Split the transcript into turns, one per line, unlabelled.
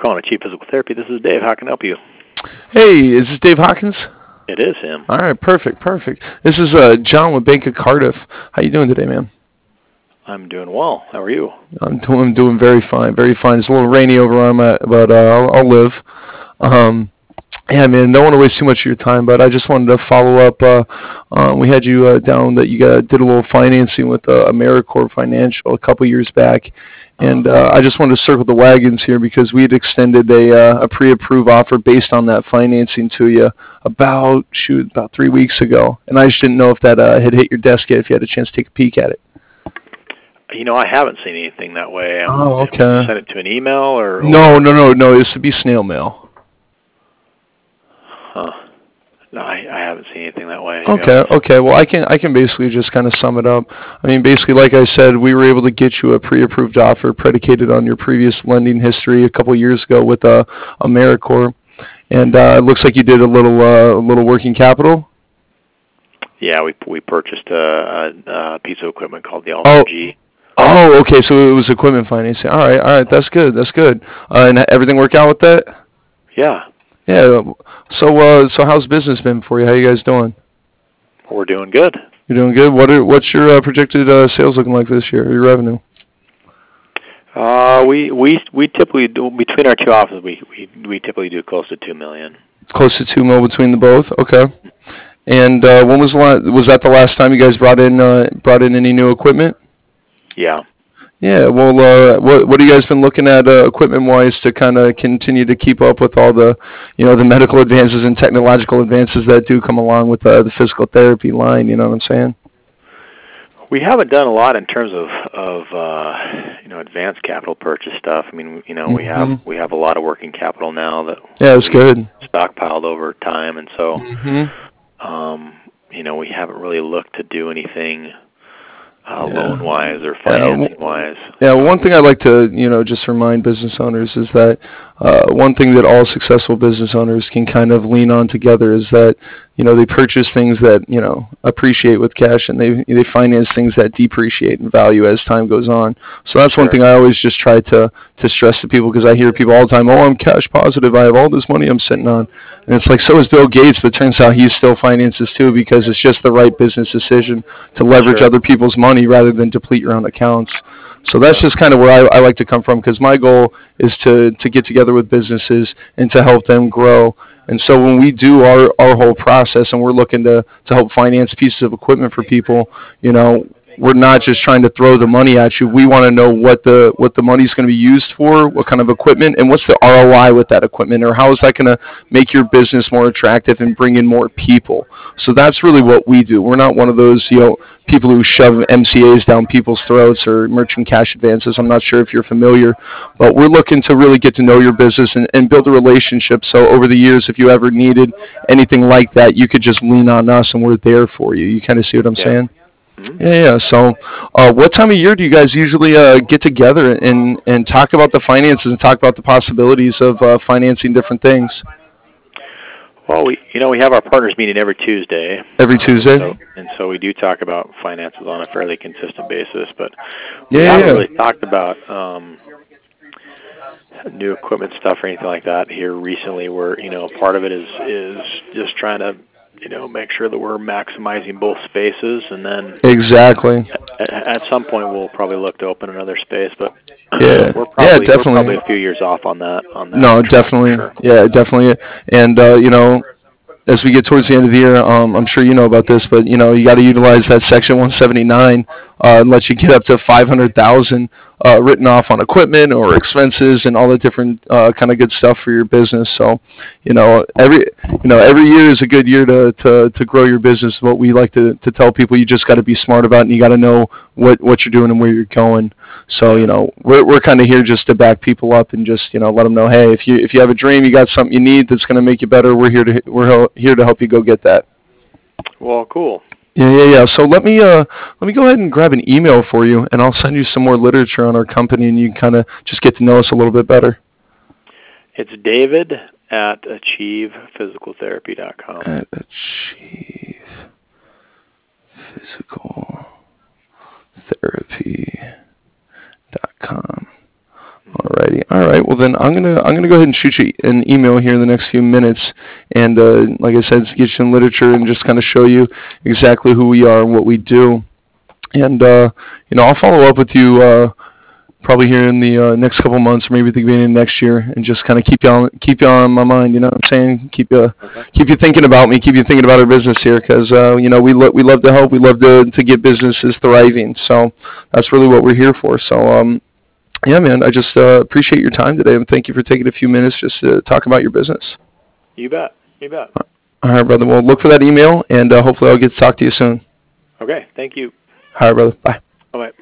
calling Achieve Physical Therapy. This is Dave. How can I help you?
Hey, is this Dave Hawkins?
It is him.
All right, perfect. This is John with Bank of Cardiff. How you doing today, man?
I'm doing well. How are you?
I'm doing very fine, very fine. It's a little rainy over where I'm at, but I'll live. Yeah, man, don't want to waste too much of your time, but I just wanted to follow up. We had you down that you did a little financing with AmeriCorps Financial a couple years back, and I just wanted to circle the wagons here because we had extended a pre-approved offer based on that financing to you about 3 weeks ago, and I just didn't know if that had hit your desk yet, if you had a chance to take a peek at it.
I haven't seen anything that way.
Oh, okay.
You sent it to an email or?
No. This would be snail mail.
Huh. No, I haven't seen anything that way.
Okay. Well, I can basically just kind of sum it up. I mean, basically, like I said, we were able to get you a pre-approved offer predicated on your previous lending history a couple years ago with AmeriCorps, and it looks like you did a little working capital.
Yeah, we purchased a piece of equipment called the Alter G.
Oh, okay. So it was equipment financing. All right. That's good. And everything worked out with that?
Yeah.
Yeah. So how's business been for you? How you guys doing?
We're doing good.
You're doing good. What's your projected sales looking like this year? Your revenue?
We typically do, between our two offices. We typically do close to $2 million.
Close to $2 million between the both. Okay. And when was that the last time you guys brought in any new equipment?
Yeah.
Yeah. Well, what have you guys been looking at equipment-wise to kind of continue to keep up with all the, the medical advances and technological advances that do come along with the physical therapy line? You know what I'm saying?
We haven't done a lot in terms of advanced capital purchase stuff. I mean, we have a lot of working capital now that
it's good
stockpiled over time, and so we haven't really looked to do anything loan-wise or financing-wise.
Yeah, one thing I'd like to, just remind business owners is that one thing that all successful business owners can kind of lean on together is that, they purchase things that, appreciate with cash, and they finance things that depreciate in value as time goes on. So that's one thing I always just try to stress to people, because I hear people all the time, I'm cash positive, I have all this money I'm sitting on. And it's like, so is Bill Gates, but it turns out he still finances too, because it's just the right business decision to leverage other people's money rather than deplete your own accounts. So that's just kind of where I like to come from, because my goal is to get together with businesses and to help them grow. And so when we do our whole process and we're looking to help finance pieces of equipment for people, we're not just trying to throw the money at you. We want to know what the money is going to be used for, what kind of equipment, and what's the ROI with that equipment, or how is that going to make your business more attractive and bring in more people. So that's really what we do. We're not one of those, people who shove MCAs down people's throats or merchant cash advances. I'm not sure if you're familiar, but we're looking to really get to know your business and build a relationship. So over the years, if you ever needed anything like that, you could just lean on us and we're there for you. You kind of see what I'm saying? Yeah. So, what time of year do you guys usually get together and talk about the finances and talk about the possibilities of financing different things?
Well, we have our partners meeting every Tuesday.
Every Tuesday?
So we do talk about finances on a fairly consistent basis, but we haven't really talked about new equipment stuff or anything like that here recently. Where part of it is just trying to make sure that we're maximizing both spaces, and then
exactly
at some point we'll probably look to open another space, but
definitely.
We're probably a few years off on that.
No, definitely. Sure. Yeah, definitely. And as we get towards the end of the year, I'm sure you know about this, but you got to utilize that Section 179 and let you get up to $500,000 written off on equipment or expenses and all the different kind of good stuff for your business. So, every year is a good year to grow your business. What we like to tell people, you just got to be smart about it, and you got to know what you're doing and where you're going. So, we're kind of here just to back people up and just, let them know, hey, if you have a dream, you got something you need that's going to make you better, we're here to help you go get that.
Well, cool.
Yeah. So let me go ahead and grab an email for you, and I'll send you some more literature on our company, and you can kind of just get to know us a little bit better. It's
David at achievephysicaltherapy.com.
At achievephysicaltherapy.com. Alrighty. All right. Well, then I'm gonna go ahead and shoot you an email here in the next few minutes, and like I said, get you some literature and just kind of show you exactly who we are and what we do. And I'll follow up with you probably here in the next couple months, or maybe at the beginning of next year, and just kind of keep you on my mind. You know what I'm saying? Keep you thinking about me, keep you thinking about our business here, because we love to help, we love to get businesses thriving. So that's really what we're here for. So yeah, man, I just appreciate your time today, and thank you for taking a few minutes just to talk about your business.
You bet. You bet.
All right, brother. Well, look for that email, and hopefully I'll get to talk to you soon.
Okay. Thank you.
All right, brother. Bye.
Bye-bye.